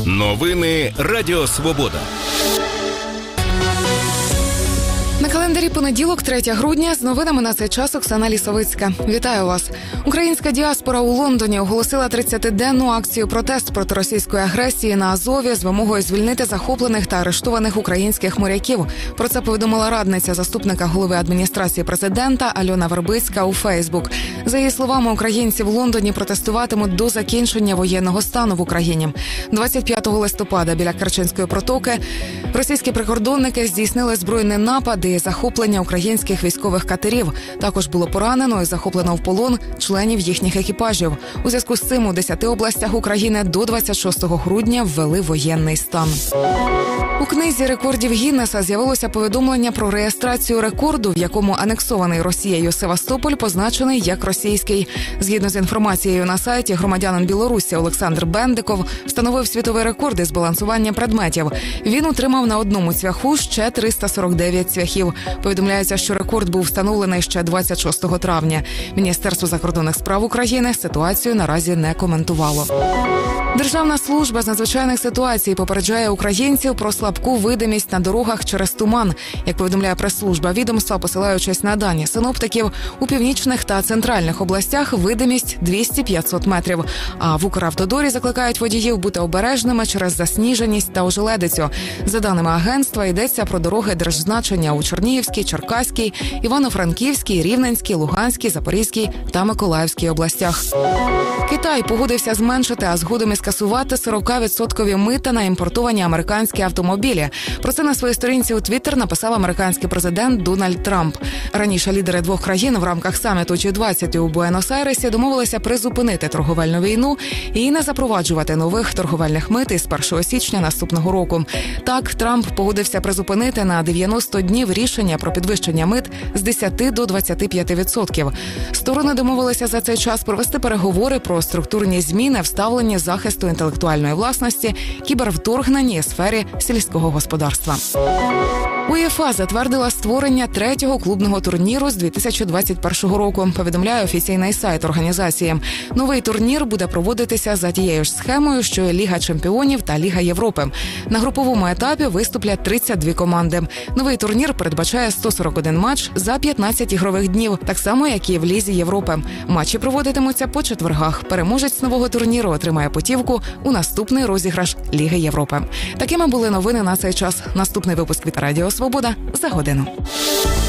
Новини Радіо Свобода. На календарі понеділок, 3 грудня, з новинами на цей час Оксана Лісовицька. Вітаю вас. Українська діаспора у Лондоні оголосила 30-денну акцію протест проти російської агресії на Азові з вимогою звільнити захоплених та арештованих українських моряків. Про це повідомила радниця заступника голови адміністрації президента Альона Вербицька у Фейсбук. За її словами, українці в Лондоні протестуватимуть до закінчення воєнного стану в Україні. 25 листопада біля Керченської протоки російські прикордонники здійснили збройний напад і захоплення українських військових катерів. Також було поранено і захоплено в полон членів їхніх екіпажів. У зв'язку з цим у 10 областях України до 26 грудня ввели воєнний стан. У книзі рекордів Гіннеса з'явилося повідомлення про реєстрацію рекорду, в якому анексований Росією Севастополь позначений як російський. Згідно з інформацією на сайті, громадянин Білорусі Олександр Бендиков встановив світовий рекорд із балансування предметів. Він утримав на одному цвяху ще 349 цвяхів. Повідомляється, що рекорд був встановлений ще 26 травня. Міністерство закордонних справ України ситуацію наразі не коментувало. Державна служба з надзвичайних ситуацій попереджає українців про слабку видимість на дорогах через туман. Як повідомляє прес-служба відомства, посилаючись на дані синоптиків, у північних та центральних областях видимість 200-500 метрів. А в Укравтодорі закликають водіїв бути обережними через засніженість та ожеледицю. За даними агентства, йдеться про дороги держзначення у Чернігівській, Черкаській, Івано-Франківській, Рівненській, Луганській, Запорізькій та Миколаївській областях. Китай погодився зменшити, а згодом і скасувати 40% мита на імпортовані американські автомобілі. Про це на своїй сторінці у Твіттер написав американський президент Дональд Трамп. Раніше лідери двох країн в рамках саміту G20 у Буенос-Айресі домовилися призупинити торговельну війну і не запроваджувати нових торговельних мит із 1 січня наступного року. Так, Трамп погодився призупинити на 90 днів рішення про підвищення мит з 10 до 25%. Сторони домовилися за цей час провести переговори про структурні зміни, вставлені захисту інтелектуальної власності, кібервторгнення і сфері сільського господарства. УЄФА затвердила створення 3-го клубного турніру з 2021 року, повідомляє офіційний сайт організації. Новий турнір буде проводитися за тією ж схемою, що і Ліга чемпіонів та Ліга Європи. На груповому етапі виступлять 32 команди. Новий турнір передбачає 141 матч за 15 ігрових днів, так само, як і в Лізі Європи. Матчі проводитимуться по четвергах. Переможець нового турніру отримає путівку у наступний розіграш Ліги Європи. Такими були новини на цей час. Наступний випуск від Радіо Свобода за годину.